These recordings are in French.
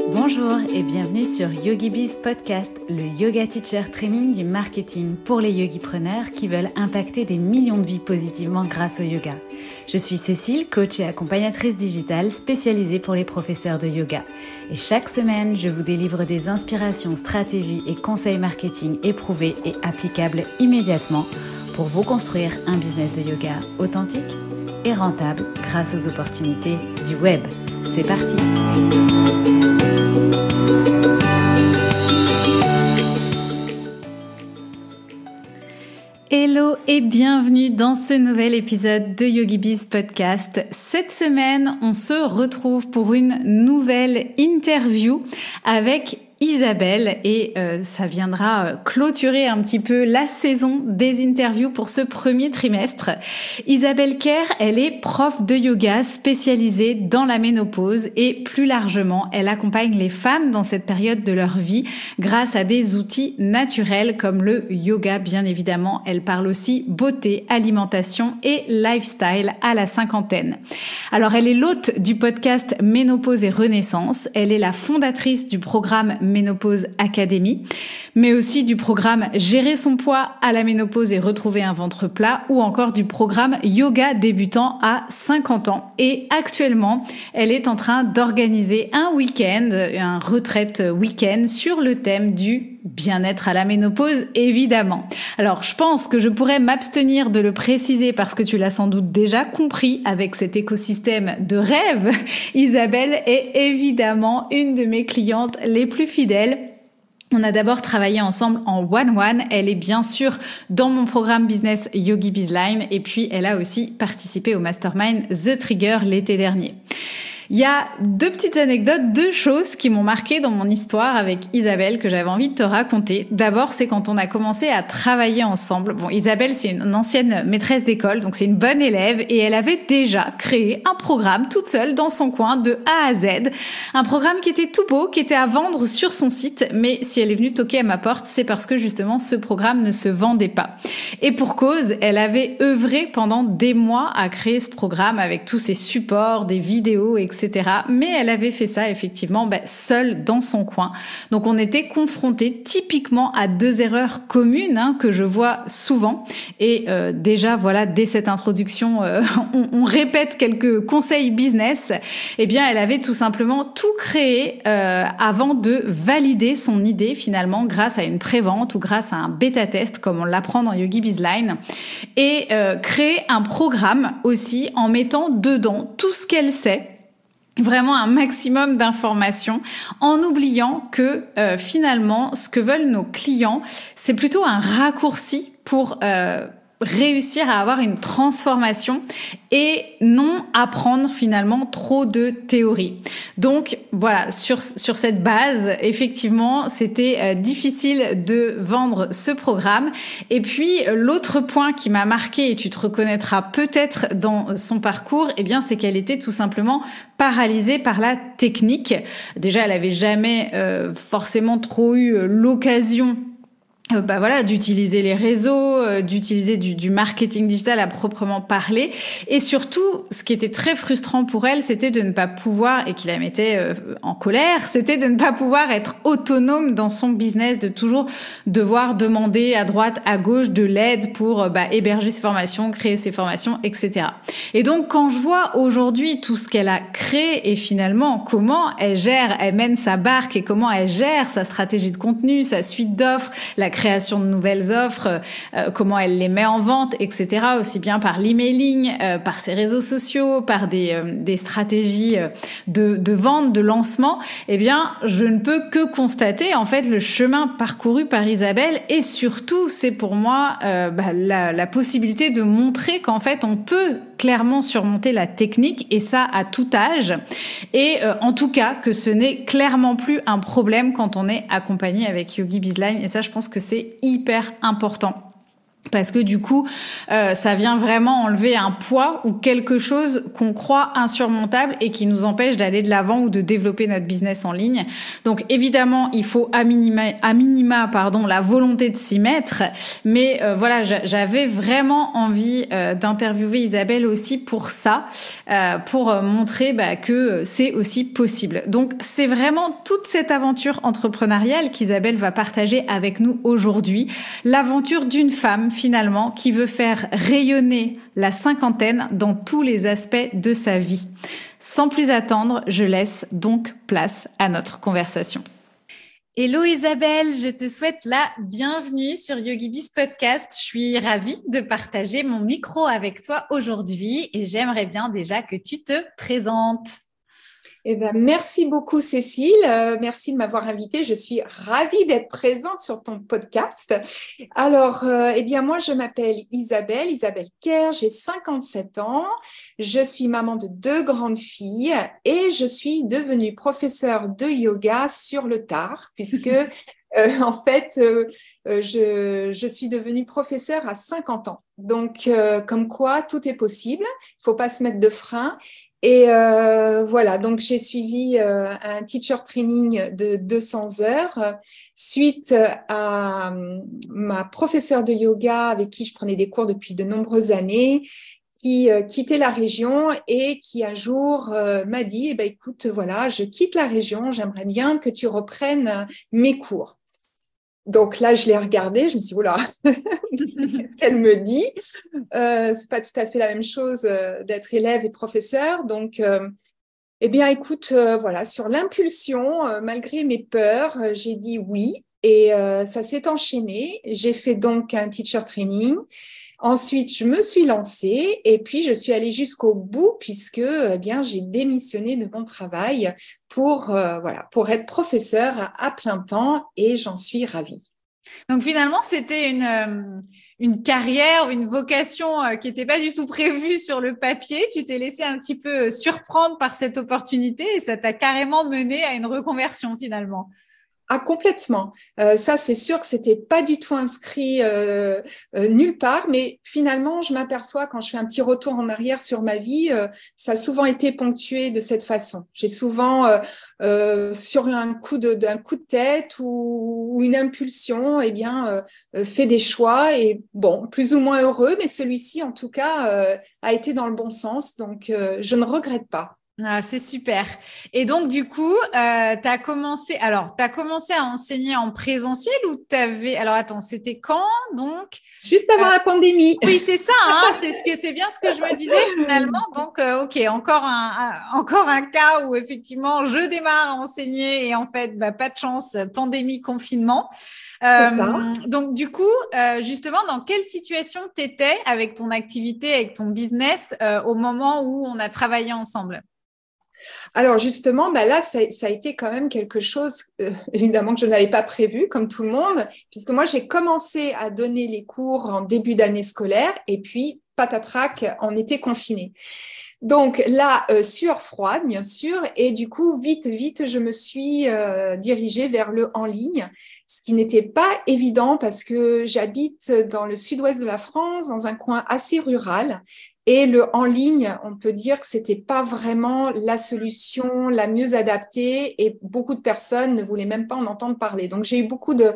Bonjour et bienvenue sur YogiBiz Podcast, le yoga teacher training du marketing pour les yogipreneurs qui veulent impacter des millions de vies positivement grâce au yoga. Je suis Cécile, coach et accompagnatrice digitale spécialisée pour les professeurs de yoga. Et chaque semaine, je vous délivre des inspirations, stratégies et conseils marketing éprouvés et applicables immédiatement pour vous construire un business de yoga authentique et rentable grâce aux opportunités du web. C'est parti! Hello et bienvenue dans ce nouvel épisode de YogiBiz Podcast. Cette semaine, on se retrouve pour une nouvelle interview avec Isabelle et ça viendra clôturer un petit peu la saison des interviews pour ce premier trimestre. Isabelle Kerr, elle est prof de yoga spécialisée dans la ménopause et plus largement, elle accompagne les femmes dans cette période de leur vie grâce à des outils naturels comme le yoga bien évidemment. Elle parle aussi beauté, alimentation et lifestyle à la cinquantaine. Alors elle est l'hôte du podcast Ménopause et Renaissance, elle est la fondatrice du programme Ménopause Academy, mais aussi du programme Gérer son poids à la ménopause et retrouver un ventre plat ou encore du programme Yoga débutant à 50 ans. Et actuellement, elle est en train d'organiser un week-end, un retraite week-end sur le thème du bien-être à la ménopause, évidemment. Alors, je pense que je pourrais m'abstenir de le préciser parce que tu l'as sans doute déjà compris avec cet écosystème de rêve. Isabelle est évidemment une de mes clientes les plus fidèles. On a d'abord travaillé ensemble en one-one. Elle est bien sûr dans mon programme business YogiBiz Line et puis elle a aussi participé au mastermind The Trigger l'été dernier. Il y a deux petites anecdotes, deux choses qui m'ont marqué dans mon histoire avec Isabelle que j'avais envie de te raconter. D'abord, c'est quand on a commencé à travailler ensemble. Bon, Isabelle, c'est une ancienne maîtresse d'école, donc c'est une bonne élève et elle avait déjà créé un programme toute seule dans son coin de A à Z. Un programme qui était tout beau, qui était à vendre sur son site, mais si elle est venue toquer à ma porte, c'est parce que justement ce programme ne se vendait pas. Et pour cause, elle avait œuvré pendant des mois à créer ce programme avec tous ses supports, des vidéos, etc. Mais elle avait fait ça effectivement seule dans son coin. Donc on était confrontés typiquement à deux erreurs communes que je vois souvent. Et déjà voilà, dès cette introduction, on répète quelques conseils business. Eh bien, elle avait tout simplement tout créé avant de valider son idée finalement grâce à une prévente ou grâce à un bêta-test comme on l'apprend dans YogiBiz Line. Et créer un programme aussi en mettant dedans tout ce qu'elle sait. Vraiment un maximum d'informations en oubliant que finalement, ce que veulent nos clients, c'est plutôt un raccourci pour réussir à avoir une transformation et non apprendre finalement trop de théorie. Donc voilà, sur cette base, effectivement, c'était difficile de vendre ce programme. Et puis l'autre point qui m'a marqué et tu te reconnaîtras peut-être dans son parcours, eh bien c'est qu'elle était tout simplement paralysée par la technique. Déjà, elle avait jamais forcément trop eu l'occasion d'utiliser les réseaux, d'utiliser du marketing digital à proprement parler. Et surtout, ce qui était très frustrant pour elle, c'était de ne pas pouvoir, et qui la mettait en colère, c'était de ne pas pouvoir être autonome dans son business, de toujours devoir demander à droite, à gauche de l'aide pour héberger ses formations, créer ses formations, etc. Et donc, quand je vois aujourd'hui tout ce qu'elle a créé et finalement comment elle mène sa barque et comment elle gère sa stratégie de contenu, sa suite d'offres, la création de nouvelles offres, comment elle les met en vente, etc. Aussi bien par l'emailing, par ses réseaux sociaux, par des stratégies de vente, de lancement. Eh bien, je ne peux que constater en fait le chemin parcouru par Isabelle et surtout, c'est pour moi la possibilité de montrer qu'en fait, on peut clairement surmonter la technique et ça à tout âge et en tout cas que ce n'est clairement plus un problème quand on est accompagné avec YogiBiz Line et ça je pense que c'est hyper important. Parce que du coup, ça vient vraiment enlever un poids ou quelque chose qu'on croit insurmontable et qui nous empêche d'aller de l'avant ou de développer notre business en ligne. Donc évidemment, il faut à minima, la volonté de s'y mettre. Mais voilà, j'avais vraiment envie d'interviewer Isabelle aussi pour ça, pour montrer que c'est aussi possible. Donc c'est vraiment toute cette aventure entrepreneuriale qu'Isabelle va partager avec nous aujourd'hui. L'aventure d'une femme finalement, qui veut faire rayonner la cinquantaine dans tous les aspects de sa vie. Sans plus attendre, je laisse donc place à notre conversation. Hello Isabelle, je te souhaite la bienvenue sur YogiBiz Podcast. Je suis ravie de partager mon micro avec toi aujourd'hui et j'aimerais bien déjà que tu te présentes. Eh ben, merci beaucoup Cécile, merci de m'avoir invitée. Je suis ravie d'être présente sur ton podcast. Alors, moi je m'appelle Isabelle Kerr, j'ai 57 ans, je suis maman de 2 grandes filles et je suis devenue professeure de yoga sur le tard puisque je suis devenue professeure à 50 ans. Donc, comme quoi tout est possible, il faut pas se mettre de frein. Et voilà, donc j'ai suivi un teacher training de 200 heures suite à ma professeure de yoga avec qui je prenais des cours depuis de nombreuses années, qui quittait la région et qui un jour m'a dit, écoute, voilà, je quitte la région, j'aimerais bien que tu reprennes mes cours. Donc là, je l'ai regardée, je me suis dit, oula, qu'est-ce qu'elle me dit? C'est pas tout à fait la même chose d'être élève et professeur. Donc, écoute, voilà, sur l'impulsion, malgré mes peurs, j'ai dit oui. Et ça s'est enchaîné. J'ai fait donc un teacher training. Ensuite, je me suis lancée et puis je suis allée jusqu'au bout puisque j'ai démissionné de mon travail pour être professeure à plein temps et j'en suis ravie. Donc finalement, c'était une carrière, une vocation qui n'était pas du tout prévue sur le papier. Tu t'es laissé un petit peu surprendre par cette opportunité et ça t'a carrément mené à une reconversion finalement. Ah, complètement. Ça, c'est sûr que c'était pas du tout inscrit nulle part, mais finalement, je m'aperçois quand je fais un petit retour en arrière sur ma vie, ça a souvent été ponctué de cette façon. J'ai souvent, sur un coup de tête ou une impulsion, fait des choix et bon, plus ou moins heureux, mais celui-ci, en tout cas, a été dans le bon sens, donc je ne regrette pas. Ah, c'est super. Et donc, du coup, t'as commencé à enseigner en présentiel ou t'avais… Alors, attends, c'était quand, donc? Juste avant la pandémie. Oui, c'est ça, hein, c'est bien ce que je me disais finalement. Donc, OK, encore un cas où effectivement, je démarre à enseigner et en fait, pas de chance, pandémie, confinement. Donc, du coup, justement, dans quelle situation t'étais avec ton activité, avec ton business au moment où on a travaillé ensemble? Alors justement, là, ça a été quand même quelque chose, évidemment, que je n'avais pas prévu, comme tout le monde, puisque moi, j'ai commencé à donner les cours en début d'année scolaire et puis, patatrac, on était confinés. Donc là, sueur froide, bien sûr, et du coup, vite, je me suis dirigée vers le en ligne, ce qui n'était pas évident parce que j'habite dans le sud-ouest de la France, dans un coin assez rural. Et le en ligne, on peut dire que c'était pas vraiment la solution la mieux adaptée et beaucoup de personnes ne voulaient même pas en entendre parler. Donc, j'ai eu beaucoup de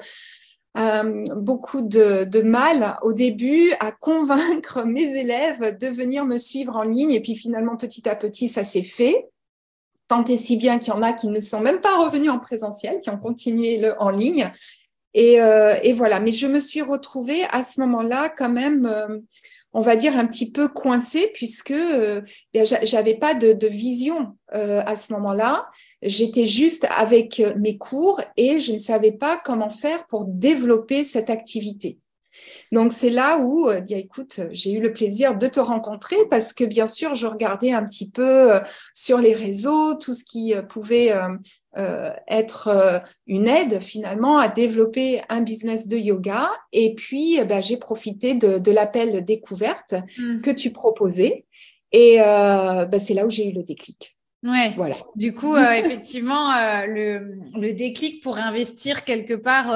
mal au début à convaincre mes élèves de venir me suivre en ligne. Et puis finalement, petit à petit, ça s'est fait. Tant et si bien qu'il y en a qui ne sont même pas revenus en présentiel, qui ont continué le en ligne. Et voilà. Mais je me suis retrouvée à ce moment-là quand même… on va dire un petit peu coincée puisque j'avais pas de vision à ce moment-là. J'étais juste avec mes cours et je ne savais pas comment faire pour développer cette activité. Donc, c'est là où, écoute, j'ai eu le plaisir de te rencontrer parce que, bien sûr, je regardais un petit peu sur les réseaux tout ce qui pouvait être une aide, finalement, à développer un business de yoga. Et puis, j'ai profité de l'appel découverte que tu proposais. Et c'est là où j'ai eu le déclic. Ouais. Voilà. Du coup, effectivement, le déclic pour investir quelque part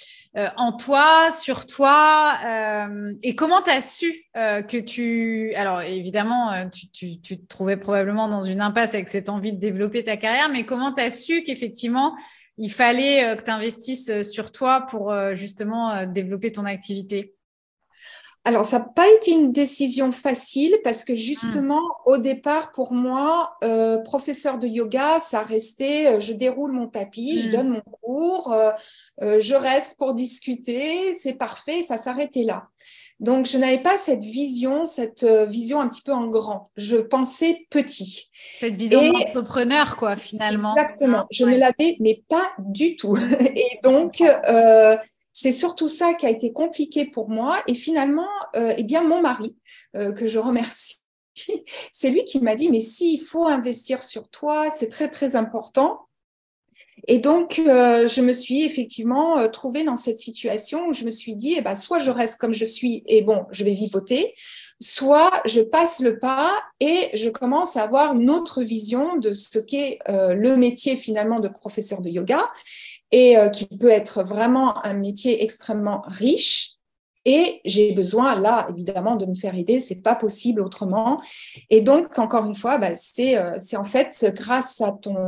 en toi, sur toi. Et comment tu as su que tu... Alors, évidemment, tu te trouvais probablement dans une impasse avec cette envie de développer ta carrière, mais comment tu as su qu'effectivement, il fallait que tu investisses sur toi pour justement développer ton activité? Alors, ça n'a pas été une décision facile parce que Hmm. justement, au départ, pour moi, professeur de yoga, ça restait, je déroule mon tapis, je donne Hmm. mon cours, je reste pour discuter, c'est parfait, ça s'arrêtait là. Donc, je n'avais pas cette vision un petit peu en grand. Je pensais petit. Cette vision Et d'entrepreneur, quoi, finalement. Hein. exactement, je ne Ouais. l'avais, mais pas du tout. Hmm. Et Je donc, comprends. c'est surtout ça qui a été compliqué pour moi. Et finalement, eh bien, mon mari, que je remercie, c'est lui qui m'a dit, mais si, il faut investir sur toi, c'est très, très important. Et donc, je me suis effectivement trouvée dans cette situation où je me suis dit, eh ben, soit je reste comme je suis et bon, je vais vivoter, soit je passe le pas et je commence à avoir une autre vision de ce qu'est le métier finalement de professeur de yoga et qui peut être vraiment un métier extrêmement riche. Et j'ai besoin, là, évidemment, de me faire aider. C'est pas possible autrement. Et donc, encore une fois, bah, c'est en fait grâce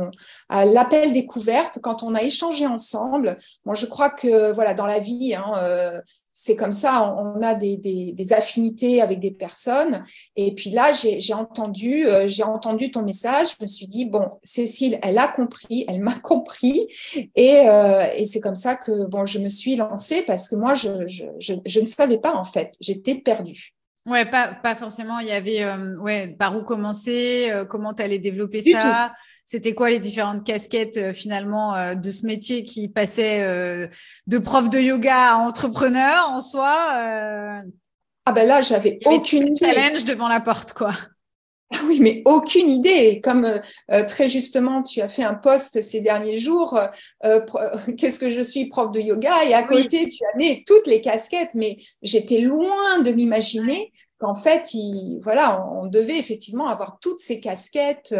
à l'appel découverte, quand on a échangé ensemble. Moi, je crois que, voilà, dans la vie, hein, c'est comme ça, on a des affinités avec des personnes. Et puis là, j'ai entendu ton message. Je me suis dit, bon, Cécile, elle a compris, elle m'a compris. Et c'est comme ça que bon, je me suis lancée parce que moi, je ne savais pas en fait. J'étais perdue. Ouais, pas forcément. Il y avait ouais, par où commencer, comment tu allais développer Du tout. ça. C'était quoi les différentes casquettes finalement de ce métier qui passait de prof de yoga à entrepreneur en soi. Ah ben là, j'avais Il y avait tous aucune ces idée. challenges devant la porte, quoi. Ah oui, mais aucune idée. Comme très justement, tu as fait un post ces derniers jours, qu'est-ce que je suis prof de yoga et à Oui. côté, tu as mis toutes les casquettes, mais j'étais loin de Ouais. m'imaginer qu'en fait, voilà, on devait effectivement avoir toutes ces casquettes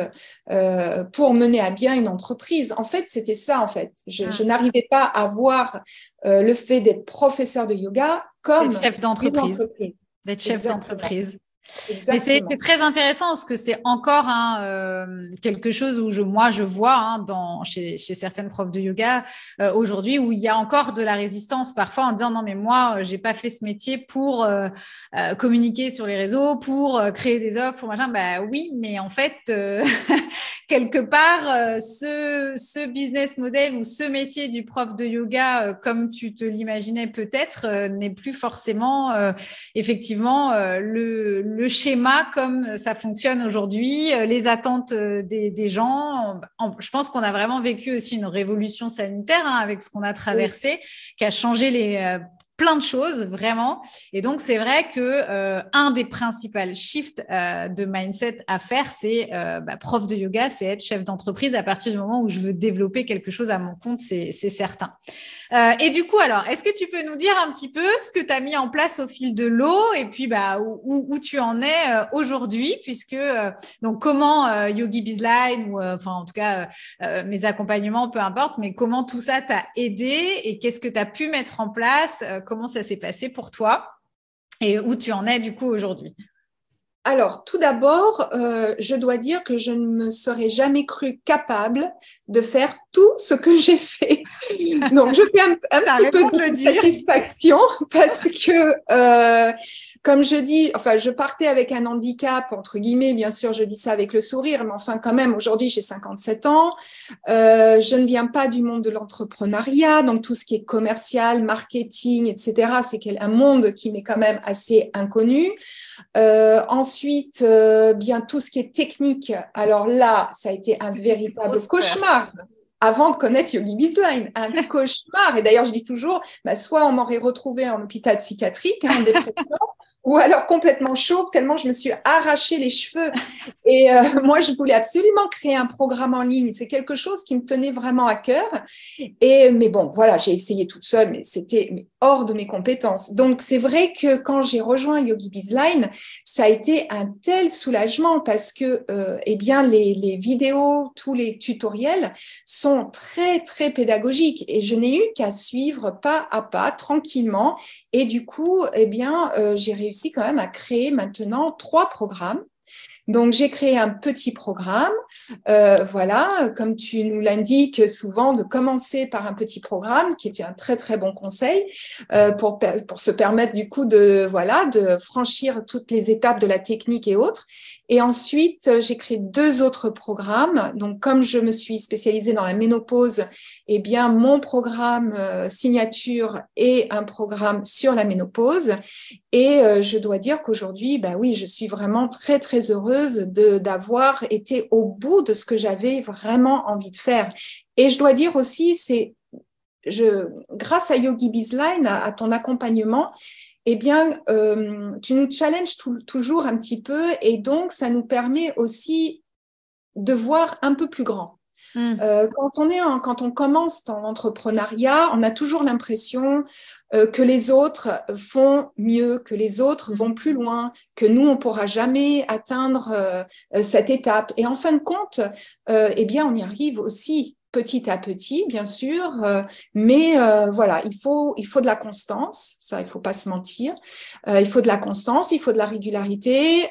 pour mener à bien une entreprise. En fait, c'était ça, en fait. Je Hum. n'arrivais pas à voir le fait d'être professeur de yoga D'être comme chef une d'entreprise. entreprise. D'être chef Exactement. d'entreprise. Mais c'est Exactement. très intéressant parce que c'est encore quelque chose où moi je vois chez certaines profs de yoga aujourd'hui où il y a encore de la résistance parfois en disant non mais moi j'ai pas fait ce métier pour communiquer sur les réseaux, pour créer des offres, pour machin. Bah oui, mais en fait quelque part ce business model ou ce métier du prof de yoga comme tu te l'imaginais peut-être n'est plus forcément effectivement le schéma comme ça fonctionne aujourd'hui, les attentes des gens. Je pense qu'on a vraiment vécu aussi une révolution sanitaire hein, avec ce qu'on a Oui. traversé, qui a changé plein de choses vraiment. Et donc c'est vrai que un des principaux shifts de mindset à faire, c'est prof de yoga, c'est être chef d'entreprise à partir du moment où je veux développer quelque chose à mon compte, c'est certain. Et du coup, alors, est-ce que tu peux nous dire un petit peu ce que tu as mis en place au fil de l'eau et puis où tu en es aujourd'hui, puisque donc comment Yogi Bizline ou enfin en tout cas mes accompagnements, peu importe, mais comment tout ça t'a aidé et qu'est-ce que tu as pu mettre en place, comment ça s'est passé pour toi et où tu en es du coup aujourd'hui. Alors, tout d'abord, je dois dire que je ne me serais jamais cru capable de faire tout ce que j'ai fait. Donc, je fais un T'as petit peu raison de le de dire. satisfaction parce que, comme je dis, enfin, je partais avec un handicap, entre guillemets, bien sûr, je dis ça avec le sourire, mais enfin, quand même, aujourd'hui, j'ai 57 ans. Je ne viens pas du monde de l'entrepreneuriat, donc tout ce qui est commercial, marketing, etc., c'est un monde qui m'est quand même assez inconnu. Ensuite, bien tout ce qui est technique. Alors là, ça a été un C'était une véritable grosse peur. cauchemar. Avant de connaître Yogi Bizline, un cauchemar. Et d'ailleurs, je dis toujours, bah, soit on m'aurait retrouvé en hôpital psychiatrique, hein, en dépression, ou alors complètement chauve, tellement je me suis arraché les cheveux. Et moi, je voulais absolument créer un programme en ligne. C'est quelque chose qui me tenait vraiment à cœur. Mais bon, voilà, j'ai essayé toute seule, mais c'était hors de mes compétences. Donc, c'est vrai que quand j'ai rejoint Yogi Bizline, ça a été un tel soulagement parce que, eh bien, les vidéos, tous les tutoriels sont très, très pédagogiques et je n'ai eu qu'à suivre pas à pas, tranquillement. Et du coup, eh bien, j'ai réussi quand même à créer maintenant 3 programmes. Donc, j'ai créé un petit programme. Voilà, comme tu nous l'indiques souvent, de commencer par un petit programme, qui est un très, très bon conseil pour se permettre du coup de franchir toutes les étapes de la technique et autres. Et ensuite, j'ai créé 2 autres programmes. Donc, comme je me suis spécialisée dans la ménopause, eh bien, mon programme signature est un programme sur la ménopause. Et je dois dire qu'aujourd'hui, bah oui, je suis vraiment très, très heureuse d'avoir été au bout de ce que j'avais vraiment envie de faire. Et je dois dire aussi, grâce à Yogi Bizline, à ton accompagnement, eh bien, tu nous challenges toujours un petit peu et donc ça nous permet aussi de voir un peu plus grand. Quand on commence dans l'entrepreneuriat, on a toujours l'impression que les autres font mieux, que les autres vont plus loin, que nous, on pourra jamais atteindre cette étape. Et en fin de compte, eh bien, on y arrive aussi petit à petit, bien sûr, mais voilà, il faut de la constance, ça, il faut pas se mentir. Il faut de la constance, il faut de la régularité,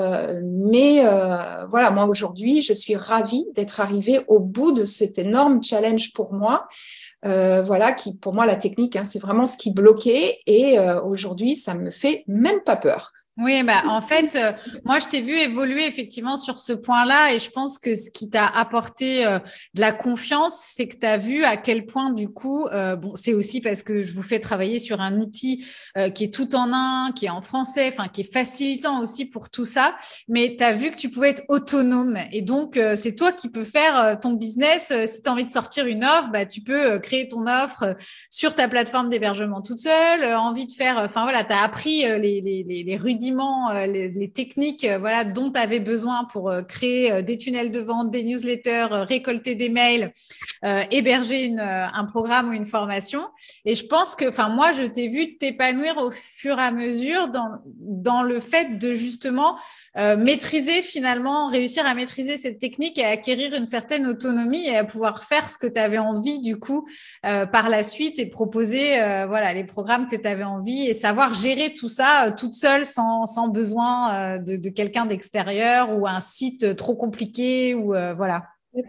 mais voilà, moi aujourd'hui, je suis ravie d'être arrivée au bout de cet énorme challenge pour moi. Voilà, qui pour moi la technique, hein, c'est vraiment ce qui bloquait, et aujourd'hui, ça me fait même pas peur. Oui, bah en fait, moi je t'ai vu évoluer effectivement sur ce point-là et je pense que ce qui t'a apporté de la confiance, c'est que tu as vu à quel point du coup, bon, c'est aussi parce que je vous fais travailler sur un outil qui est tout en un, qui est en français, enfin qui est facilitant aussi pour tout ça, mais tu as vu que tu pouvais être autonome et donc c'est toi qui peux faire ton business. Si tu as envie de sortir une offre, bah, tu peux créer ton offre sur ta plateforme d'hébergement toute seule, envie de faire, enfin voilà, tu as appris les rudiments, les techniques voilà, dont tu avais besoin pour créer des tunnels de vente, des newsletters, récolter des mails, héberger un programme ou une formation. Et je pense que, enfin, moi, je t'ai vu t'épanouir au fur et à mesure dans le fait de justement maîtriser finalement, réussir à maîtriser cette technique et à acquérir une certaine autonomie et à pouvoir faire ce que tu avais envie du coup par la suite et proposer voilà les programmes que tu avais envie et savoir gérer tout ça toute seule sans besoin de quelqu'un d'extérieur ou un site trop compliqué ou voilà.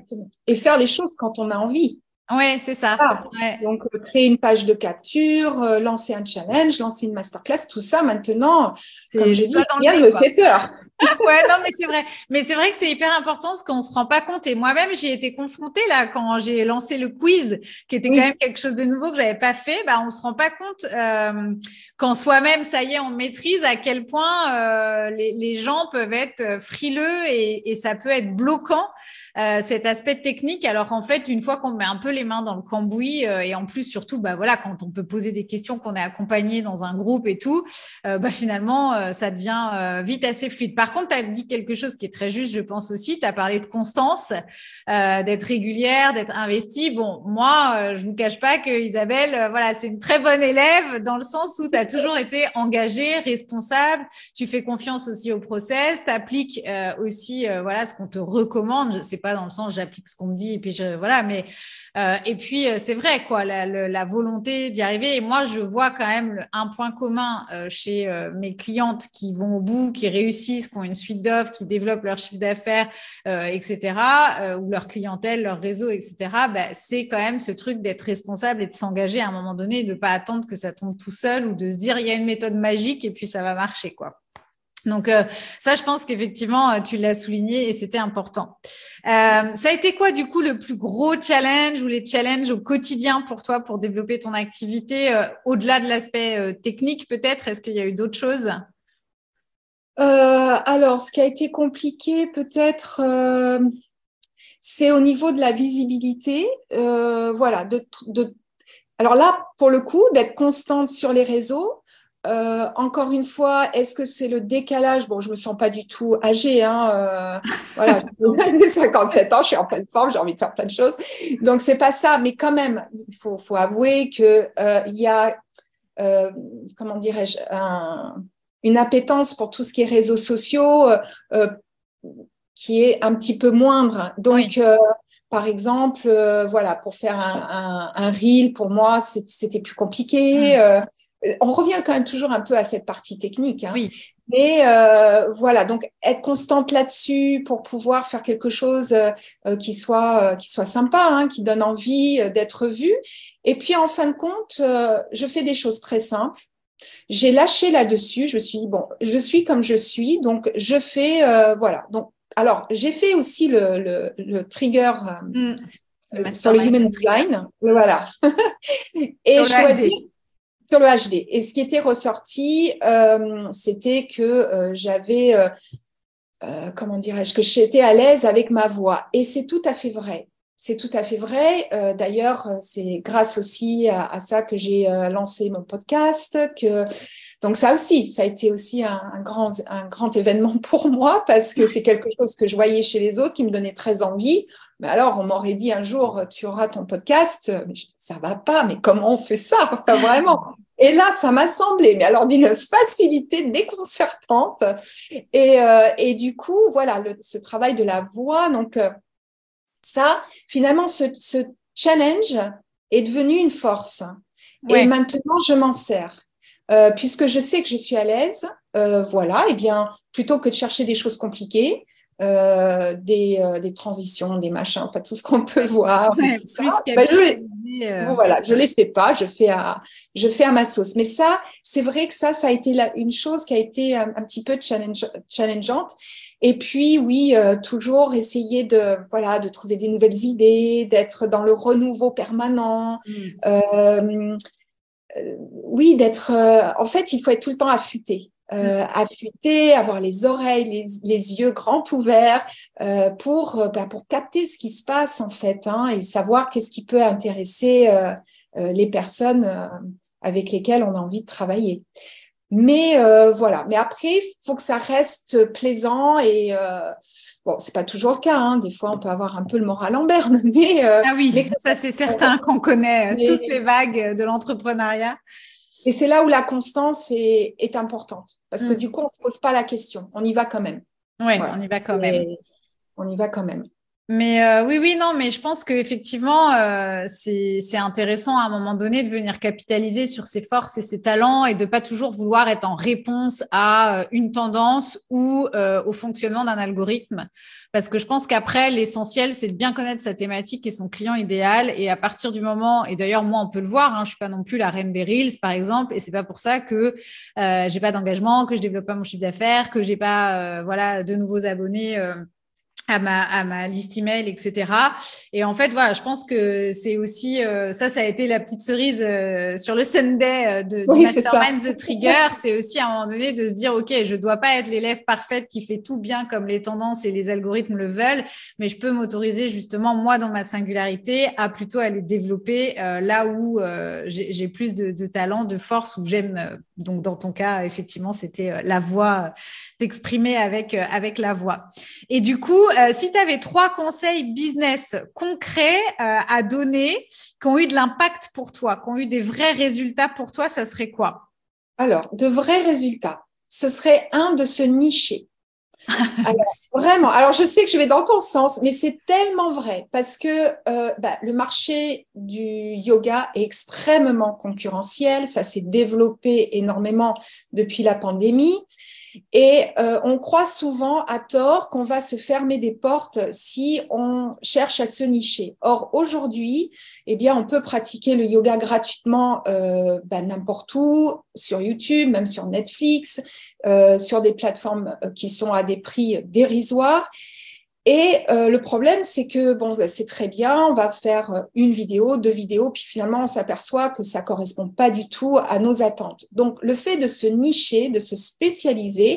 Et faire les choses quand on a envie. Ouais, c'est ça. Ah, Ouais. donc, créer une page de capture, lancer un challenge, lancer une masterclass, tout ça maintenant, comme C'est je les dis, doigts dans le rien nez, ne me quoi. fait peur. Ouais, non, mais c'est vrai. Mais c'est vrai que c'est hyper important ce qu'on se rend pas compte. Et moi-même, j'y ai été confrontée là quand j'ai lancé le quiz, qui était quand même Oui, quelque chose de nouveau que j'avais pas fait. Bah, on se rend pas compte quand soi-même, ça y est, on maîtrise à quel point les gens peuvent être frileux et ça peut être bloquant. Cet aspect technique, alors en fait, une fois qu'on met un peu les mains dans le cambouis et en plus surtout, bah voilà, quand on peut poser des questions, qu'on est accompagné dans un groupe et tout, bah finalement, ça devient vite assez fluide. Par contre, tu as dit quelque chose qui est très juste, je pense aussi. Tu as parlé de constance, d'être régulière, d'être investie. Bon, moi, je vous cache pas que Isabelle, voilà, c'est une très bonne élève dans le sens où tu as toujours été engagée, responsable. Tu fais confiance aussi au process, tu appliques aussi voilà ce qu'on te recommande. C'est pas dans le sens j'applique ce qu'on me dit et puis voilà, mais et puis c'est vrai quoi, la volonté d'y arriver. Et moi, je vois quand même un point commun chez mes clientes qui vont au bout, qui réussissent, qui ont une suite d'offres, qui développent leur chiffre d'affaires, etc., ou leur clientèle, leur réseau, etc. Bah, c'est quand même ce truc d'être responsable et de s'engager à un moment donné, et de ne pas attendre que ça tombe tout seul ou de se dire il y a une méthode magique et puis ça va marcher quoi. Donc ça, je pense qu'effectivement, tu l'as souligné et c'était important. Ça a été quoi, du coup, le plus gros challenge ou les challenges au quotidien pour toi pour développer ton activité au-delà de l'aspect technique, peut-être? Est-ce qu'il y a eu d'autres choses? alors, ce qui a été compliqué, peut-être, c'est au niveau de la visibilité. Voilà, alors là, pour le coup, d'être constante sur les réseaux. encore une fois, est-ce que c'est le décalage? Bon, je me sens pas du tout âgée, hein. Voilà, j'ai 57 ans, je suis en pleine forme, j'ai envie de faire plein de choses. Donc c'est pas ça, mais quand même, il faut avouer que il y a, comment dirais-je, une appétence pour tout ce qui est réseaux sociaux qui est un petit peu moindre. Donc oui. par exemple, voilà, pour faire un reel, pour moi, c'était plus compliqué. On revient quand même toujours un peu à cette partie technique, hein. Oui. Mais voilà, donc être constante là-dessus pour pouvoir faire quelque chose qui soit sympa, hein, qui donne envie d'être vu. Et puis en fin de compte, je fais des choses très simples. J'ai lâché là-dessus. Je me suis dit bon, je suis comme je suis, donc je fais voilà. Donc alors j'ai fait aussi le trigger Le sur le human trigger. design, voilà. Et Sur le je dois HD. dire sur le HD. Et ce qui était ressorti, c'était que j'avais, comment dirais-je, que j'étais à l'aise avec ma voix. Et c'est tout à fait vrai. C'est tout à fait vrai. D'ailleurs, c'est grâce aussi à ça que j'ai lancé mon podcast. Donc ça aussi, ça a été aussi un grand événement pour moi parce que c'est quelque chose que je voyais chez les autres qui me donnait très envie. Mais alors, on m'aurait dit un jour, tu auras ton podcast. Mais je dis, ça va pas, mais comment on fait ça? Enfin, vraiment. Et là, ça m'a semblé, mais alors d'une facilité déconcertante. Et du coup, voilà, ce travail de la voix, donc ça, finalement, ce challenge est devenu une force. Et Ouais. maintenant, je m'en sers. Puisque je sais que je suis à l'aise, voilà, et bien, plutôt que de chercher des choses compliquées, des transitions, des machins, enfin tout ce qu'on peut voir, et Ouais, tout ça, plus ben, capitaliser. voilà, je les fais pas, je fais à ma sauce. Mais ça, c'est vrai que ça a été une chose qui a été un petit peu challengeante. Et puis, oui, toujours essayer voilà, de trouver des nouvelles idées, d'être dans le renouveau permanent. Oui, d'être. En fait, il faut être tout le temps affûté. Affûté, avoir les oreilles, les yeux grands ouverts pour capter ce qui se passe en fait, hein, et savoir qu'est-ce qui peut intéresser les personnes avec lesquelles on a envie de travailler. Mais voilà. Mais après, il faut que ça reste plaisant et bon, c'est pas toujours le cas, hein. Des fois, on peut avoir un peu le moral en berne, Ah oui, ça c'est certain qu'on connaît tous les vagues de l'entrepreneuriat. et c'est là où la constance est importante. Parce que du coup, on ne se pose pas la question. On y va quand même. Ouais, on Voilà. y va quand même. Et on y va quand même. Mais oui, non, mais je pense qu'effectivement, c'est intéressant à un moment donné de venir capitaliser sur ses forces et ses talents et de pas toujours vouloir être en réponse à une tendance ou au fonctionnement d'un algorithme. Parce que je pense qu'après, l'essentiel, c'est de bien connaître sa thématique et son client idéal. Et à partir du moment, et d'ailleurs, moi, on peut le voir, hein, je suis pas non plus la reine des Reels, par exemple, et c'est pas pour ça que j'ai pas d'engagement, que je développe pas mon chiffre d'affaires, que j'ai pas voilà, de nouveaux abonnés. À ma liste email, etc. Et en fait, voilà, je pense que c'est aussi ça a été la petite cerise sur le sundae du Oui, c'est ça. Mastermind The Trigger. C'est aussi à un moment donné de se dire, ok, je dois pas être l'élève parfaite qui fait tout bien comme les tendances et les algorithmes le veulent, mais je peux m'autoriser justement moi dans ma singularité à plutôt aller développer là où j'ai plus de talent, de force, où j'aime. Donc dans ton cas, effectivement, c'était la voix, t'exprimer avec la voix. Et du coup, si tu avais 3 conseils business concrets à donner, qui ont eu de l'impact pour toi, qui ont eu des vrais résultats pour toi, ça serait quoi? Alors, de vrais résultats, ce serait de se nicher. Alors, vraiment, alors je sais que je vais dans ton sens, mais c'est tellement vrai parce que le marché du yoga est extrêmement concurrentiel, ça s'est développé énormément depuis la pandémie. Et on croit souvent à tort qu'on va se fermer des portes si on cherche à se nicher. Or, aujourd'hui, eh bien, on peut pratiquer le yoga gratuitement n'importe où, sur YouTube, même sur Netflix, sur des plateformes qui sont à des prix dérisoires. Et le problème, c'est que bon, c'est très bien, on va faire une vidéo, 2 vidéos, puis finalement, on s'aperçoit que ça correspond pas du tout à nos attentes. Donc, le fait de se nicher, de se spécialiser,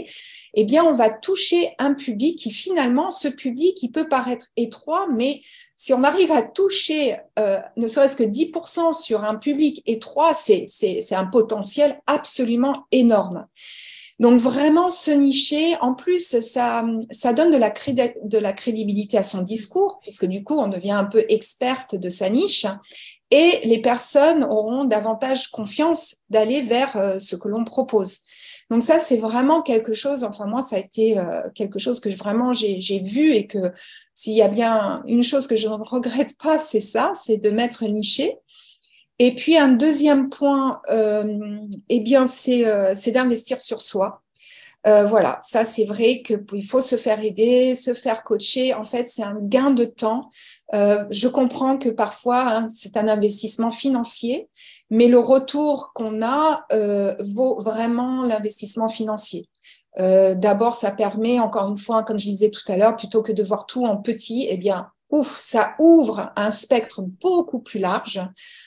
eh bien, on va toucher un public qui finalement, ce public, il peut paraître étroit, mais si on arrive à toucher ne serait-ce que 10% sur un public étroit, c'est un potentiel absolument énorme. Donc vraiment se nicher, en plus ça donne de la crédibilité à son discours, puisque du coup on devient un peu experte de sa niche, et les personnes auront davantage confiance d'aller vers ce que l'on propose. Donc ça c'est vraiment quelque chose, enfin moi ça a été quelque chose que vraiment j'ai vu, et que s'il y a bien une chose que je ne regrette pas, c'est ça, c'est de m'être nichée. Et puis un deuxième point, eh bien c'est d'investir sur soi. Voilà, ça c'est vrai qu'il faut se faire aider, se faire coacher. En fait, c'est un gain de temps. Je comprends que parfois c'est un investissement financier, mais le retour qu'on a vaut vraiment l'investissement financier. D'abord, ça permet, encore une fois, comme je disais tout à l'heure, plutôt que de voir tout en petit, eh bien, ça ouvre un spectre beaucoup plus large.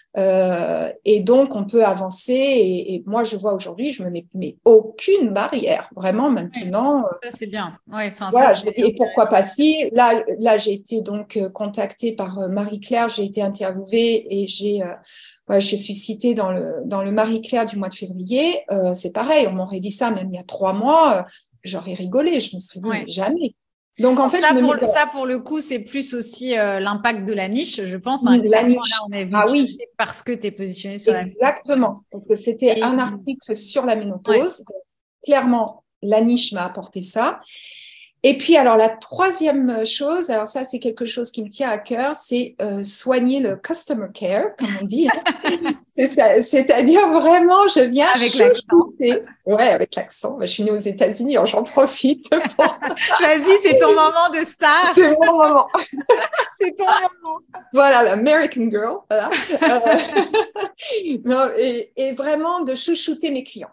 Et donc, on peut avancer. Et moi, je vois aujourd'hui, je me mets aucune barrière. Vraiment, maintenant. Ça, c'est bien. Ouais, voilà, et pourquoi pas si. Là j'ai été donc contactée par Marie-Claire, j'ai été interviewée et je suis citée dans le Marie-Claire du mois de février. C'est pareil, on m'aurait dit ça même il y a 3 mois, j'aurais rigolé. Je me serais dit, mais jamais. Donc, en fait, ça, pour le coup, c'est plus aussi l'impact de la niche, je pense. La niche. Là, on est vite parce que tu es positionné sur la ménopause. Exactement, parce que c'était un article sur la ménopause. Donc, clairement, la niche m'a apporté ça. Et puis, alors, la troisième chose, alors ça, c'est quelque chose qui me tient à cœur, c'est soigner le customer care, comme on dit. C'est-à-dire vraiment, je viens avec l'accent. Ouais, avec l'accent. Je suis née aux États-Unis, alors j'en profite. Vas-y, c'est ton moment de star. C'est mon moment. C'est ton moment. Voilà, l'American girl. Voilà. Non, et vraiment de chouchouter mes clientes.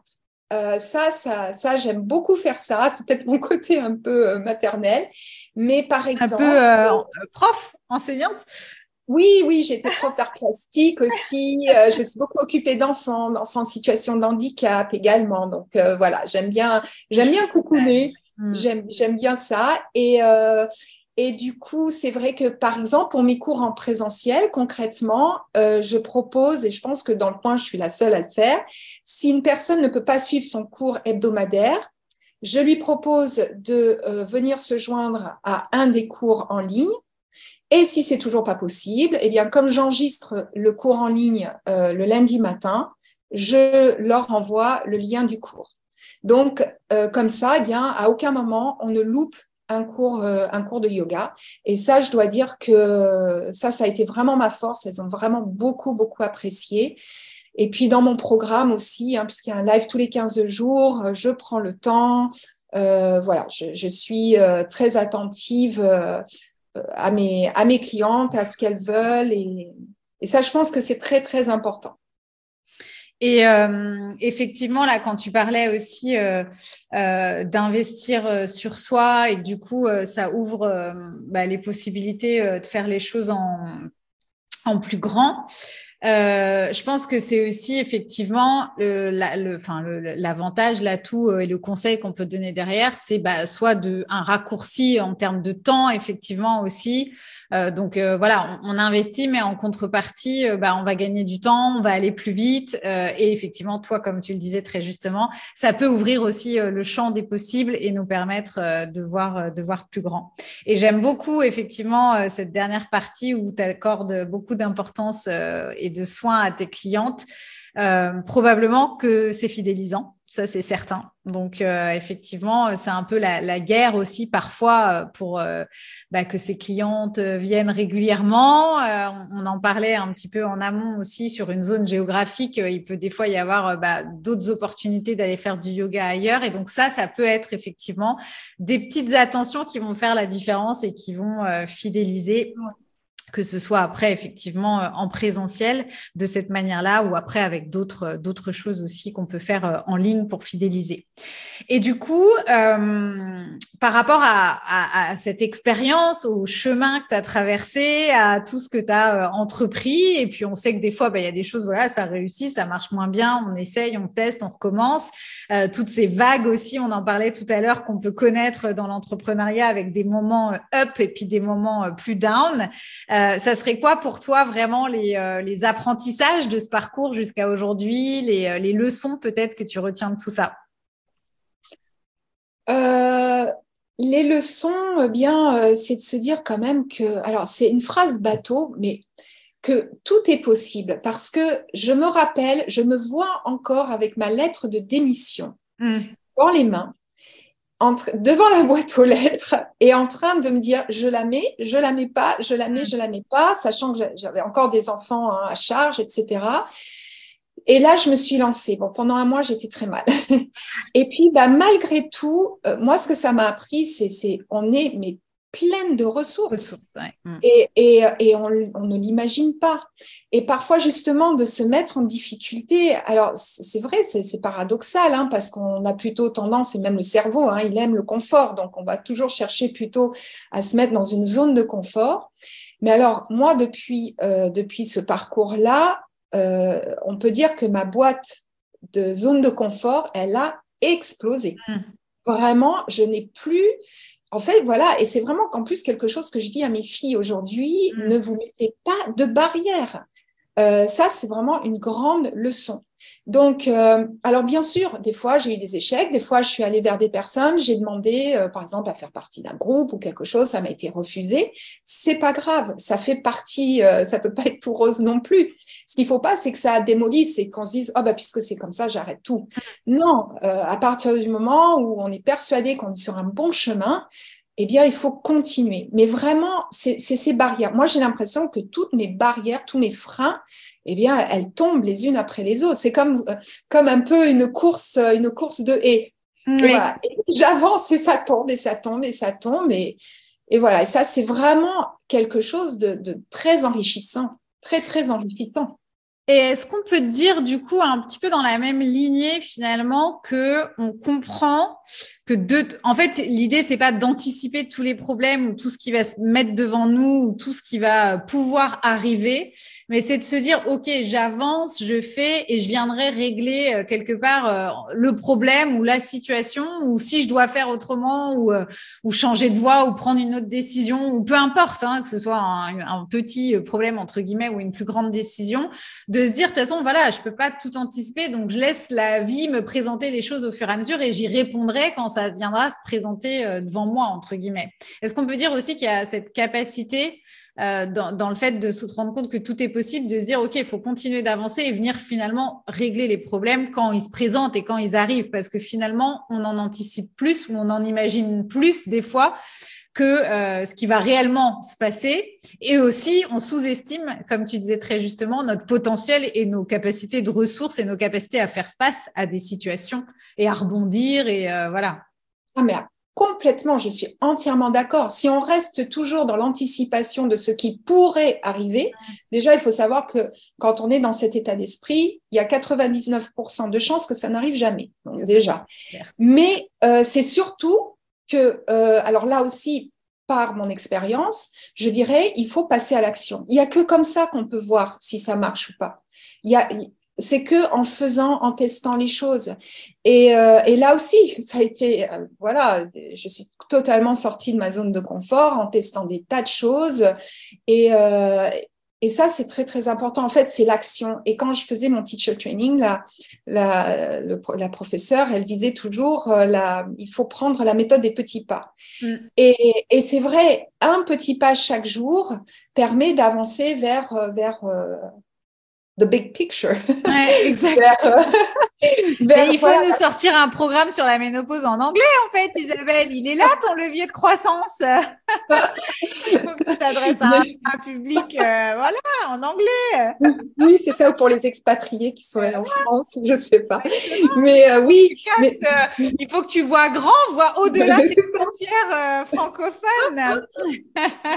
Ça, j'aime beaucoup faire ça. C'est peut-être mon côté un peu maternel. Mais par exemple… Un peu prof, enseignante? Oui, j'ai été prof d'art plastique aussi. Je me suis beaucoup occupée d'enfants en situation de handicap également. Donc, voilà, j'aime bien coucouner. J'aime bien ça. Et du coup, c'est vrai que, par exemple, pour mes cours en présentiel, concrètement, je propose, et je pense que dans le coin, je suis la seule à le faire, si une personne ne peut pas suivre son cours hebdomadaire, je lui propose de venir se joindre à un des cours en ligne. Et si c'est toujours pas possible, eh bien, comme j'enregistre le cours en ligne le lundi matin, je leur envoie le lien du cours. Donc, comme ça, eh bien, à aucun moment, on ne loupe un cours de yoga. Et ça, je dois dire que ça a été vraiment ma force. Elles ont vraiment beaucoup, beaucoup apprécié. Et puis, dans mon programme aussi, puisqu'il y a un live tous les 15 jours, je prends le temps. Voilà, je suis très attentive à mes clientes, à ce qu'elles veulent. Et ça, je pense que c'est très, très important. Et effectivement, là, quand tu parlais aussi d'investir sur soi, et du coup, ça ouvre les possibilités de faire les choses en plus grand. Je pense que c'est aussi effectivement l'avantage, l'atout et le conseil qu'on peut donner derrière, c'est soit un raccourci en termes de temps, effectivement aussi. Donc voilà, on investit, mais en contrepartie, on va gagner du temps, on va aller plus vite. Et effectivement, toi, comme tu le disais très justement, ça peut ouvrir aussi le champ des possibles et nous permettre de voir plus grand. Et j'aime beaucoup effectivement cette dernière partie où tu accordes beaucoup d'importance et de soins à tes clientes. Probablement que c'est fidélisant, ça c'est certain. Donc effectivement, c'est un peu la guerre aussi parfois pour que ces clientes viennent régulièrement. On en parlait un petit peu en amont aussi sur une zone géographique. Il peut des fois y avoir d'autres opportunités d'aller faire du yoga ailleurs. Et donc ça peut être effectivement des petites attentions qui vont faire la différence et qui vont fidéliser que ce soit après effectivement en présentiel de cette manière-là ou après avec d'autres choses aussi qu'on peut faire en ligne pour fidéliser. Et du coup, par rapport à cette expérience, au chemin que tu as traversé, à tout ce que tu as entrepris, et puis on sait que des fois, il y a des choses, voilà, ça réussit, ça marche moins bien, on essaye, on teste, on recommence. Toutes ces vagues aussi, on en parlait tout à l'heure, qu'on peut connaître dans l'entrepreneuriat avec des moments up et puis des moments plus down. Ça serait quoi pour toi vraiment les apprentissages de ce parcours jusqu'à aujourd'hui, les leçons peut-être que tu retiens de tout ça? Les leçons, c'est de se dire quand même que, alors c'est une phrase bateau, mais que tout est possible parce que je me rappelle, je me vois encore avec ma lettre de démission dans les mains, devant la boîte aux lettres et en train de me dire je la mets pas, je la mets pas, sachant que j'avais encore des enfants à charge, etc. Et là, je me suis lancée. Bon, pendant un mois, j'étais très mal. Et puis, malgré tout, moi, ce que ça m'a appris, on est mais pleine de ressources. Ouais. Et on ne l'imagine pas. Et parfois, justement, de se mettre en difficulté. Alors, c'est vrai, c'est paradoxal, hein, parce qu'on a plutôt tendance, et même le cerveau, hein, il aime le confort. Donc, on va toujours chercher plutôt à se mettre dans une zone de confort. Mais alors, moi, depuis ce parcours-là, on peut dire que ma boîte de zone de confort, elle a explosé. Vraiment, je n'ai plus... En fait, voilà, et c'est vraiment qu'en plus quelque chose que je dis à mes filles aujourd'hui, ne vous mettez pas de barrières. Ça, c'est vraiment une grande leçon. Donc, alors bien sûr, des fois, j'ai eu des échecs, des fois, je suis allée vers des personnes, j'ai demandé, par exemple, à faire partie d'un groupe ou quelque chose, ça m'a été refusé. C'est pas grave, ça fait partie, ça peut pas être tout rose non plus. Ce qu'il faut pas, c'est que ça démolisse et qu'on se dise, oh, puisque c'est comme ça, j'arrête tout. Non, à partir du moment où on est persuadé qu'on est sur un bon chemin, eh bien, il faut continuer. Mais vraiment, c'est ces barrières. Moi, j'ai l'impression que toutes mes barrières, tous mes freins, eh bien, elles tombent les unes après les autres. C'est comme un peu une course de haies. Oui. Et voilà. Et j'avance et ça tombe et ça tombe et ça tombe. Et voilà. Et ça, c'est vraiment quelque chose de très enrichissant. Très, très enrichissant. Et est-ce qu'on peut dire du coup un petit peu dans la même lignée finalement que on comprend que en fait l'idée c'est pas d'anticiper tous les problèmes ou tout ce qui va se mettre devant nous ou tout ce qui va pouvoir arriver, mais c'est de se dire ok j'avance, je fais et je viendrai régler quelque part le problème ou la situation ou si je dois faire autrement ou changer de voie ou prendre une autre décision ou peu importe hein, que ce soit un petit problème entre guillemets ou une plus grande décision. De se dire, de toute façon, voilà, je peux pas tout anticiper, donc je laisse la vie me présenter les choses au fur et à mesure et j'y répondrai quand ça viendra se présenter devant moi, entre guillemets. Est-ce qu'on peut dire aussi qu'il y a cette capacité dans le fait de se rendre compte que tout est possible, de se dire, OK, il faut continuer d'avancer et venir finalement régler les problèmes quand ils se présentent et quand ils arrivent, parce que finalement, on en anticipe plus ou on en imagine plus des fois que ce qui va réellement se passer. Et aussi, on sous-estime, comme tu disais très justement, notre potentiel et nos capacités de ressources et nos capacités à faire face à des situations et à rebondir. Et voilà. Ah, mais complètement, je suis entièrement d'accord. Si on reste toujours dans l'anticipation de ce qui pourrait arriver, déjà, il faut savoir que quand on est dans cet état d'esprit, il y a 99% de chances que ça n'arrive jamais. Donc, déjà. Mais c'est surtout que, alors là aussi, par mon expérience, je dirais, il faut passer à l'action. Il n'y a que comme ça qu'on peut voir si ça marche ou pas. C'est que en faisant, en testant les choses. Et là aussi, ça a été, voilà, je suis totalement sortie de ma zone de confort en testant des tas de choses. Et ça, c'est très, très important. En fait, c'est l'action. Et quand je faisais mon teacher training, la professeure, elle disait toujours, il faut prendre la méthode des petits pas. Et c'est vrai, un petit pas chaque jour permet d'avancer vers the big picture. Ouais, exactement. Il faut nous sortir un programme sur la ménopause en anglais, en fait, Isabelle. Il est là, ton levier de croissance. Il faut que tu t'adresses à un public, voilà, en anglais. Oui, c'est ça, ou pour les expatriés qui sont en France, je ne sais pas. Mais oui. Il faut que tu vois grand, vois au-delà des frontières francophones.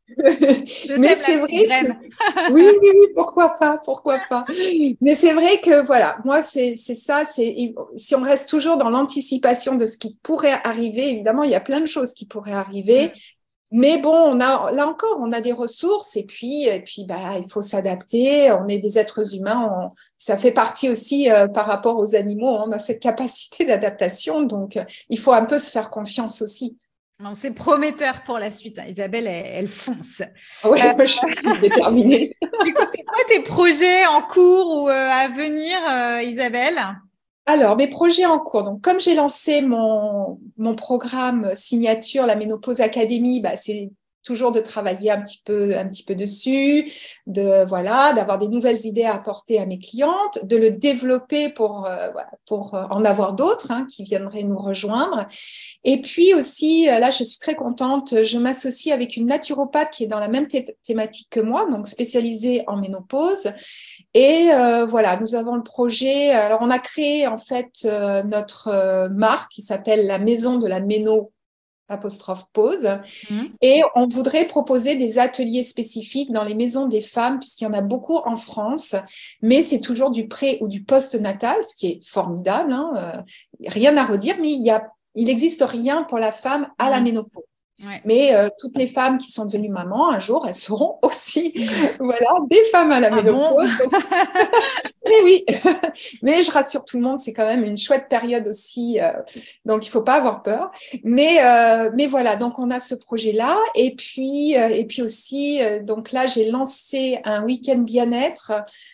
Je sème la petite graine. Oui, pourquoi pas. Mais c'est vrai que voilà, moi c'est ça, si on reste toujours dans l'anticipation de ce qui pourrait arriver, évidemment il y a plein de choses qui pourraient arriver, mais bon, là encore on a des ressources et puis bah il faut s'adapter. On est des êtres humains, ça fait partie aussi par rapport aux animaux, on a cette capacité d'adaptation, donc il faut un peu se faire confiance aussi. C'est prometteur pour la suite. Isabelle, elle fonce. Oui, je suis déterminée. Du coup, c'est quoi tes projets en cours ou à venir, Isabelle? Alors, mes projets en cours. Donc, comme j'ai lancé mon programme signature, la Ménopause Academy, bah, c'est toujours de travailler un petit peu dessus, d'avoir des nouvelles idées à apporter à mes clientes, de le développer pour en avoir d'autres qui viendraient nous rejoindre. Et puis aussi, là, je suis très contente, je m'associe avec une naturopathe qui est dans la même thématique que moi, donc spécialisée en ménopause. Et nous avons le projet. Alors, on a créé en fait notre marque qui s'appelle la Maison de la Méno 'pause. Et on voudrait proposer des ateliers spécifiques dans les maisons des femmes, puisqu'il y en a beaucoup en France, mais c'est toujours du pré- ou du post-natal, ce qui est formidable, rien à redire, mais il n'existe rien pour la femme à la ménopause. Ouais. Mais toutes les femmes qui sont devenues mamans, un jour, elles seront aussi des femmes à la ménopause. Bon oui, mais je rassure tout le monde, c'est quand même une chouette période aussi, donc il ne faut pas avoir peur. Mais voilà, donc on a ce projet-là. Et puis aussi, donc là, j'ai lancé un week-end bien-être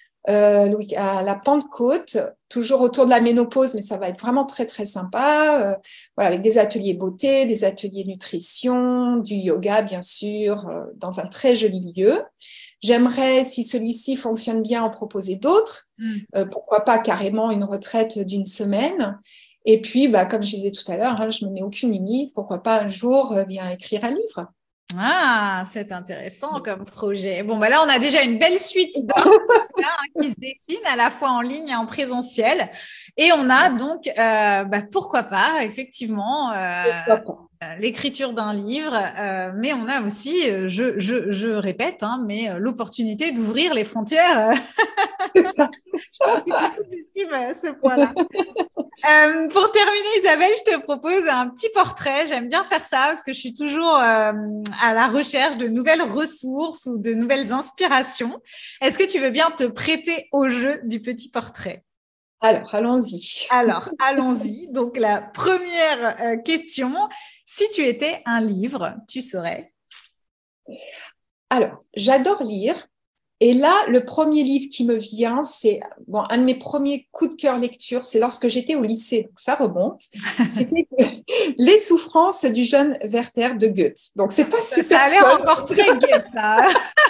à la Pentecôte, toujours autour de la ménopause, mais ça va être vraiment très, très sympa. Avec des ateliers beauté, des ateliers nutrition, du yoga, bien sûr, dans un très joli lieu. J'aimerais, si celui-ci fonctionne bien, en proposer d'autres. Pourquoi pas carrément une retraite d'une semaine. Et puis, comme je disais tout à l'heure, je ne me mets aucune limite. Pourquoi pas un jour bien écrire un livre. Ah, c'est intéressant comme projet. Bon, là, on a déjà une belle suite qui se dessine à la fois en ligne et en présentiel. Et on a donc, pourquoi pas, effectivement, l'écriture d'un livre, mais on a aussi, je répète, mais l'opportunité d'ouvrir les frontières. Je pense que tu sous-estimes ce point-là. Pour terminer, Isabelle, je te propose un petit portrait. J'aime bien faire ça parce que je suis toujours à la recherche de nouvelles ressources ou de nouvelles inspirations. Est-ce que tu veux bien te prêter au jeu du petit portrait? Alors, allons-y. Donc, la première question, si tu étais un livre, tu serais? Alors, j'adore lire. Et là, le premier livre qui me vient, c'est un de mes premiers coups de cœur lecture, c'est lorsque j'étais au lycée, donc ça remonte. C'était Les souffrances du jeune Werther de Goethe. Donc c'est pas super. Ça a l'air encore très gai, ça.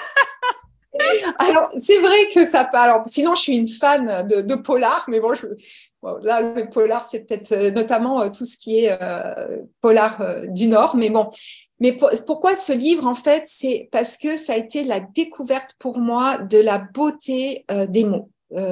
Alors c'est vrai que ça parle. Alors sinon, je suis une fan de polar, mais là le polar, c'est peut-être notamment tout ce qui est polar du Nord, mais bon. Mais pourquoi ce livre, en fait, c'est parce que ça a été la découverte pour moi de la beauté des mots.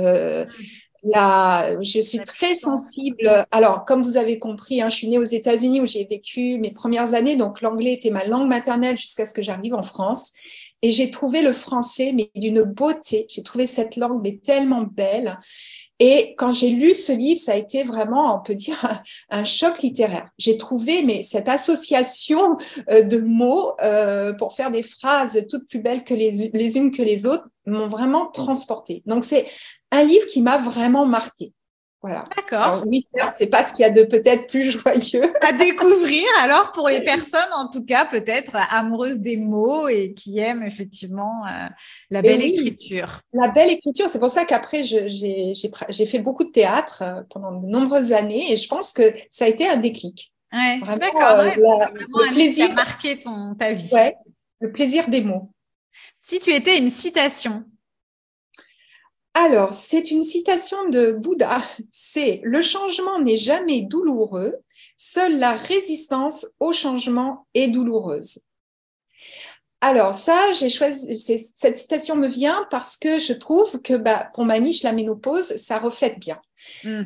Je suis très sensible. Alors, comme vous avez compris, je suis née aux États-Unis où j'ai vécu mes premières années, donc l'anglais était ma langue maternelle jusqu'à ce que j'arrive en France. Et j'ai trouvé le français, mais d'une beauté. J'ai trouvé cette langue, mais tellement belle. Et quand j'ai lu ce livre, ça a été vraiment, on peut dire, un choc littéraire. J'ai trouvé cette association de mots pour faire des phrases toutes plus belles que les unes que les autres m'ont vraiment transportée. Donc, c'est un livre qui m'a vraiment marquée. Voilà. D'accord. Alors, oui, c'est pas ce qu'il y a de peut-être plus joyeux. À découvrir, alors, pour les personnes, en tout cas, peut-être amoureuses des mots et qui aiment effectivement la belle écriture. La belle écriture, c'est pour ça qu'après, j'ai fait beaucoup de théâtre pendant de nombreuses années et je pense que ça a été un déclic. Ouais, d'accord. C'est vraiment un livre qui a marqué ta vie. Ouais, le plaisir des mots. Si tu étais une citation. Alors, c'est une citation de Bouddha. C'est « Le changement n'est jamais douloureux, seule la résistance au changement est douloureuse ». Alors ça, j'ai choisi, cette citation me vient parce que je trouve que pour ma niche, la ménopause, ça reflète bien.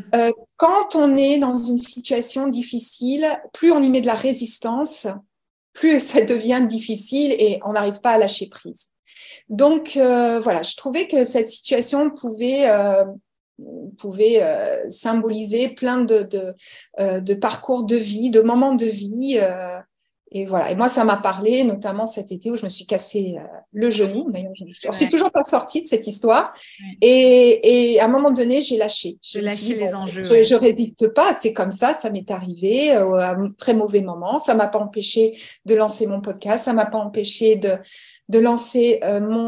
Quand on est dans une situation difficile, plus on y met de la résistance, plus ça devient difficile et on n'arrive pas à lâcher prise. Donc, voilà, je trouvais que cette situation pouvait symboliser plein de parcours de vie, de moments de vie. Et voilà. Et moi, ça m'a parlé, notamment cet été où je me suis cassé le genou. D'ailleurs, je ne suis toujours pas sortie de cette histoire. Ouais. Et à un moment donné, j'ai lâché. Je lâché les enjeux. Je résiste pas. C'est comme ça m'est arrivé à un très mauvais moment. Ça m'a pas empêché de lancer mon podcast. Ça m'a pas empêché de lancer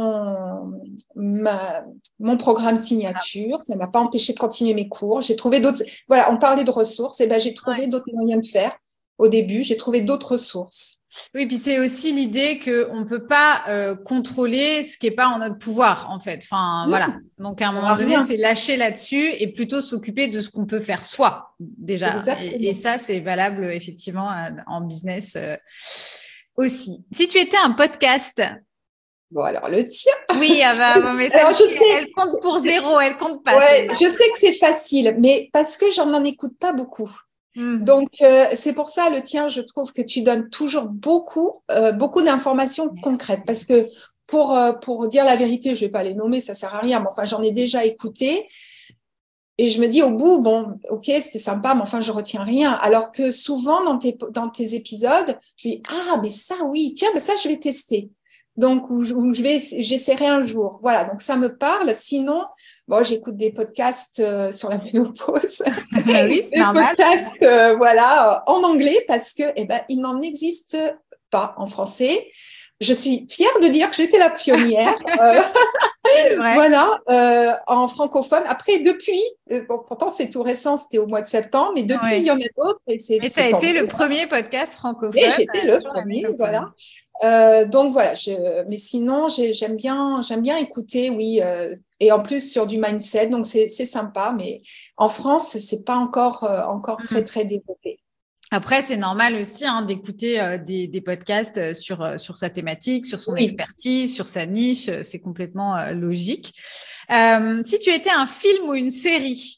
mon programme signature. Ça m'a pas empêché de continuer mes cours. J'ai trouvé d'autres. Voilà, on parlait de ressources. Et ben, j'ai trouvé d'autres moyens de faire. Au début, j'ai trouvé d'autres ressources. Oui, puis c'est aussi l'idée qu'on ne peut pas contrôler ce qui n'est pas en notre pouvoir, en fait. Enfin, voilà. Donc, à un moment donné, c'est lâcher là-dessus et plutôt s'occuper de ce qu'on peut faire soi, déjà. Et ça, c'est valable, effectivement, en business aussi. Si tu étais un podcast… Bon, alors le tien. Oui, mais ça, elle compte pour 0, elle compte pas. Ouais, je sais que c'est facile, mais parce que j'en écoute pas beaucoup. Donc, c'est pour ça, le tien, je trouve que tu donnes toujours beaucoup d'informations concrètes. Parce que pour dire la vérité, je vais pas les nommer, ça sert à rien. Mais enfin, j'en ai déjà écouté. Et je me dis au bout, bon, ok, c'était sympa, mais enfin, je retiens rien. Alors que souvent, dans tes épisodes, je dis, mais ça, oui, tiens, mais ça, je vais tester. Donc, j'essaierai un jour. Voilà, donc ça me parle. Sinon, bon, j'écoute des podcasts sur la ménopause. Oui, c'est normal. Podcasts, en anglais parce que, il n'en existe pas en français. Je suis fière de dire que j'étais la pionnière. En francophone. Après, depuis, pourtant c'est tout récent, c'était au mois de septembre, mais depuis, il y en a d'autres. Mais ça a été le premier podcast francophone. J'étais le premier, voilà. Donc voilà, mais sinon j'aime bien écouter, oui, et en plus sur du mindset, donc c'est sympa, mais en France c'est pas encore très très développé. Après, c'est normal aussi d'écouter des podcasts sur sa thématique, sur son expertise, sur sa niche, c'est complètement logique. Si tu étais un film ou une série?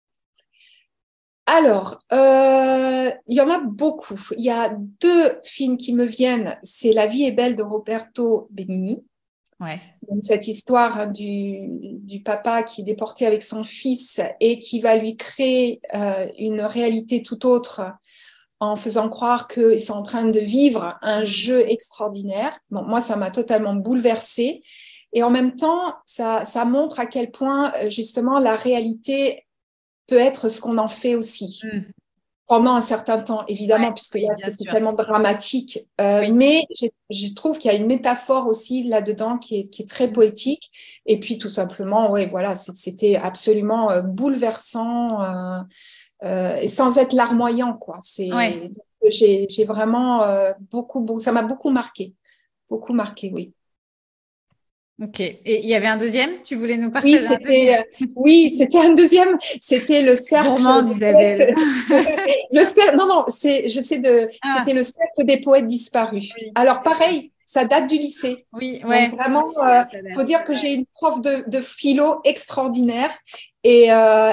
Alors, il y en a beaucoup. Il y a 2 films qui me viennent. C'est La vie est belle de Roberto Benigni. Ouais. Donc, cette histoire du papa qui est déporté avec son fils et qui va lui créer une réalité tout autre en faisant croire qu'ils sont en train de vivre un jeu extraordinaire. Bon, moi, ça m'a totalement bouleversée. Et en même temps, ça montre à quel point, justement, la réalité peut être ce qu'on en fait aussi. Pendant un certain temps, évidemment, puisque là, c'est tellement dramatique. Mais je trouve qu'il y a une métaphore aussi là-dedans qui est très poétique. Et puis, tout simplement, c'était absolument bouleversant et sans être larmoyant, quoi. J'ai vraiment ça m'a beaucoup marqué. Beaucoup marqué, oui. Ok. Et il y avait un deuxième? Tu voulais nous partager c'était un deuxième. C'était le cercle. Gourmand d'Isabelle. C'était le cercle des poètes disparus. Oui. Alors pareil, ça date du lycée. Oui, ouais. Donc, vraiment, faut dire que j'ai une prof de philo extraordinaire. Et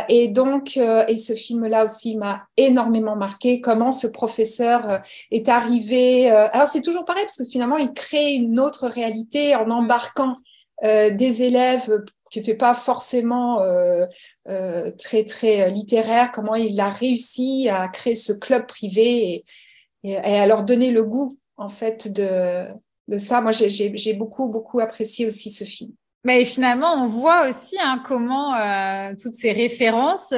ce film-là aussi m'a énormément marqué. Comment ce professeur est arrivé. Alors c'est toujours pareil parce que finalement il crée une autre réalité en embarquant des élèves qui n'étaient pas forcément très très littéraires. Comment il a réussi à créer ce club privé et à leur donner le goût en fait de ça. Moi j'ai beaucoup apprécié aussi ce film. Mais finalement, on voit aussi comment toutes ces références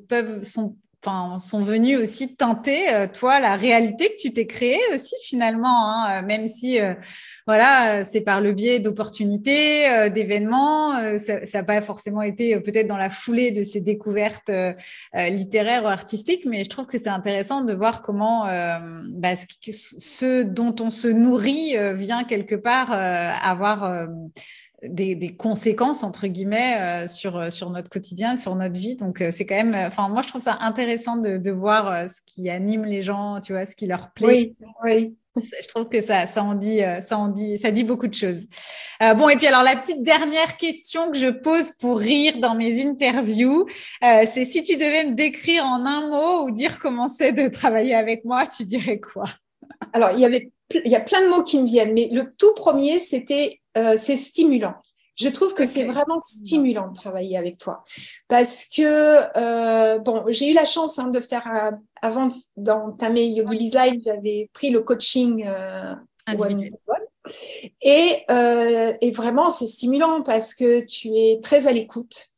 sont venues aussi teinter, toi, la réalité que tu t'es créée aussi finalement, même si c'est par le biais d'opportunités, d'événements, ça n'a pas forcément été peut-être dans la foulée de ces découvertes littéraires ou artistiques, mais je trouve que c'est intéressant de voir comment ce dont on se nourrit vient quelque part avoir des conséquences entre guillemets sur notre quotidien, sur notre vie. Donc c'est quand même, moi je trouve ça intéressant de voir ce qui anime les gens, tu vois, ce qui leur plaît. Oui. Je trouve que ça dit beaucoup de choses. Et puis alors la petite dernière question que je pose pour rire dans mes interviews, c'est si tu devais me décrire en un mot ou dire comment c'est de travailler avec moi, tu dirais quoi? Alors, il y avait il y a plein de mots qui me viennent, mais le tout premier, c'est stimulant. Je trouve que c'est vraiment stimulant de travailler avec toi parce que, j'ai eu la chance de faire, avant d'entamer Yogi Biz Live, j'avais pris le coaching one-on-one. Et vraiment, c'est stimulant parce que tu es très à l'écoute.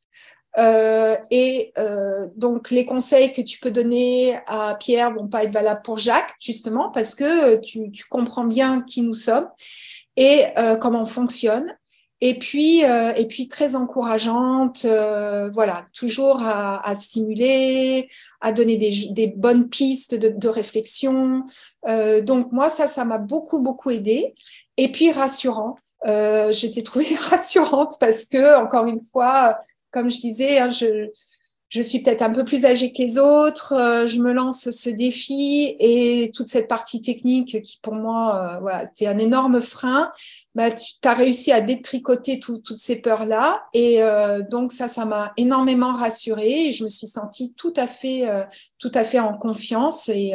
Donc, les conseils que tu peux donner à Pierre vont pas être valables pour Jacques, justement, parce que tu comprends bien qui nous sommes et comment on fonctionne. Et puis très encourageante, voilà, toujours à stimuler, à donner des bonnes pistes de réflexion. Donc moi, ça m'a beaucoup, beaucoup aidée. Et puis rassurant, je t'ai trouvée rassurante parce que, encore une fois, comme je disais, je suis peut-être un peu plus âgée que les autres, je me lance ce défi et toute cette partie technique qui pour moi, voilà, c'était un énorme frein. Bah, tu as réussi à détricoter toutes ces peurs-là et donc ça m'a énormément rassurée et je me suis sentie tout à fait en confiance et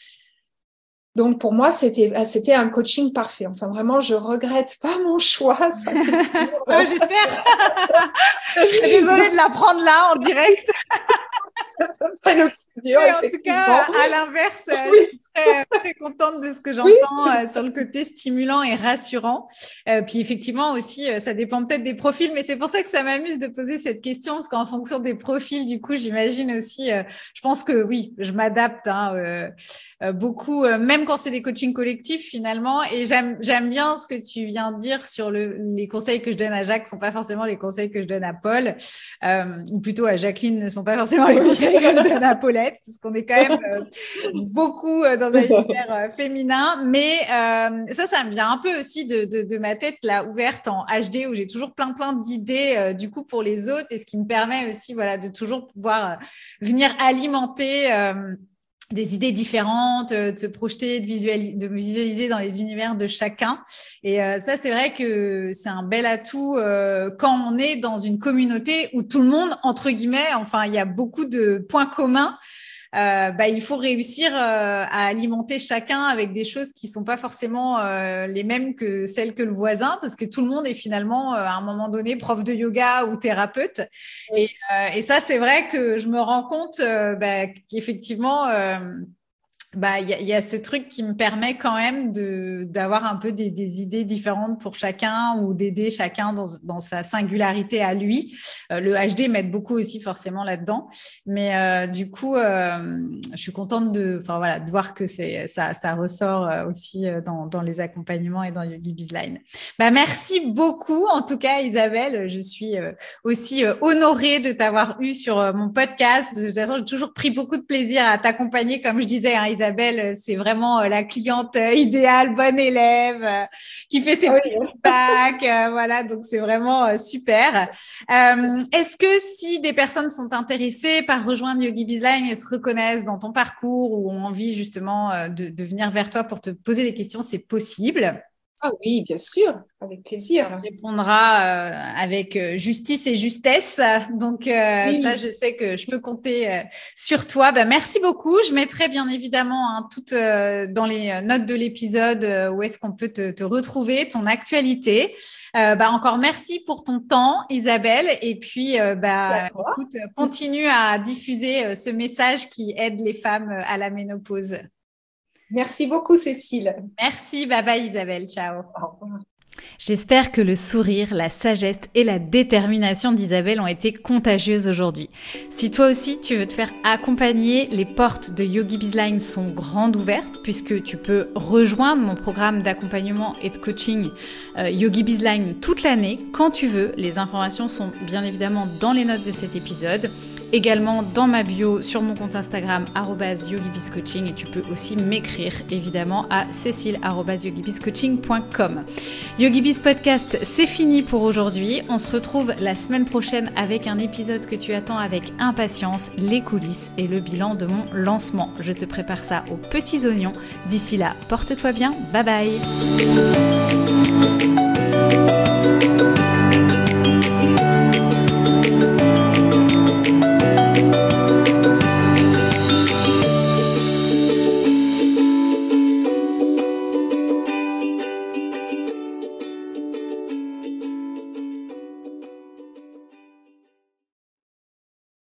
donc pour moi c'était un coaching parfait. Enfin vraiment je regrette pas mon choix, ça c'est sûr. J'espère. Je serais désolée de l'apprendre là en direct. Ça serait le plus dur. En tout cas, à l'inverse, je suis très, très contente de ce que j'entends sur le côté stimulant et rassurant. Puis effectivement aussi, ça dépend peut-être des profils, mais c'est pour ça que ça m'amuse de poser cette question, parce qu'en fonction des profils, du coup, j'imagine aussi, je pense que oui, je m'adapte beaucoup, même quand c'est des coachings collectifs finalement. Et j'aime bien ce que tu viens de dire sur les conseils que je donne à Jacques sont pas forcément les conseils que je donne à Paul, ou plutôt à Jacqueline ne sont pas forcément les conseils que je donne à Paulette, parce qu'on est quand même beaucoup dans un univers féminin. Mais ça me vient un peu aussi de ma tête là ouverte en HD où j'ai toujours plein d'idées du coup pour les autres et ce qui me permet aussi voilà de toujours pouvoir venir alimenter des idées différentes, de se projeter, de visualiser dans les univers de chacun. Et ça, c'est vrai que c'est un bel atout quand on est dans une communauté où tout le monde, entre guillemets, enfin, il y a beaucoup de points communs. Il faut réussir à alimenter chacun avec des choses qui sont pas forcément les mêmes que celles que le voisin, parce que tout le monde est finalement à un moment donné prof de yoga ou thérapeute. Et ça, c'est vrai que je me rends compte qu'effectivement, il y a ce truc qui me permet quand même d'avoir un peu des idées différentes pour chacun ou d'aider chacun dans sa singularité à lui. Le HD m'aide beaucoup aussi forcément là-dedans. Mais du coup, je suis contente de voir que ça ressort aussi dans les accompagnements et dans Yogi Biz Line. Merci beaucoup en tout cas Isabelle. Je suis aussi honorée de t'avoir eu sur mon podcast. De toute façon, j'ai toujours pris beaucoup de plaisir à t'accompagner, comme je disais, Isabelle, c'est vraiment la cliente idéale, bonne élève, qui fait ses petits feedbacks, voilà, donc c'est vraiment super. Est-ce que si des personnes sont intéressées par rejoindre Yogi Biz Line et se reconnaissent dans ton parcours ou ont envie justement de venir vers toi pour te poser des questions, c'est possible? Ah oui, bien sûr, avec plaisir. On répondra avec justice et justesse. Donc, ça, je sais que je peux compter sur toi. Merci beaucoup. Je mettrai bien évidemment tout dans les notes de l'épisode où est-ce qu'on peut te retrouver, ton actualité. Encore merci pour ton temps, Isabelle. Et puis, écoute, continue à diffuser ce message qui aide les femmes à la ménopause. Merci beaucoup, Cécile. Merci, bye bye Isabelle, ciao. Au revoir. J'espère que le sourire, la sagesse et la détermination d'Isabelle ont été contagieuses aujourd'hui. Si toi aussi tu veux te faire accompagner, les portes de Yogi Biz Line sont grandes ouvertes puisque tu peux rejoindre mon programme d'accompagnement et de coaching Yogi Biz Line toute l'année quand tu veux. Les informations sont bien évidemment dans les notes de cet épisode. Également dans ma bio sur mon compte Instagram @yogibizcoaching et tu peux aussi m'écrire évidemment à cécile@yogibizcoaching.com. Yogi Biz Podcast, c'est fini pour aujourd'hui. On se retrouve la semaine prochaine avec un épisode que tu attends avec impatience, les coulisses et le bilan de mon lancement. Je te prépare ça aux petits oignons. D'ici là, porte-toi bien. Bye bye.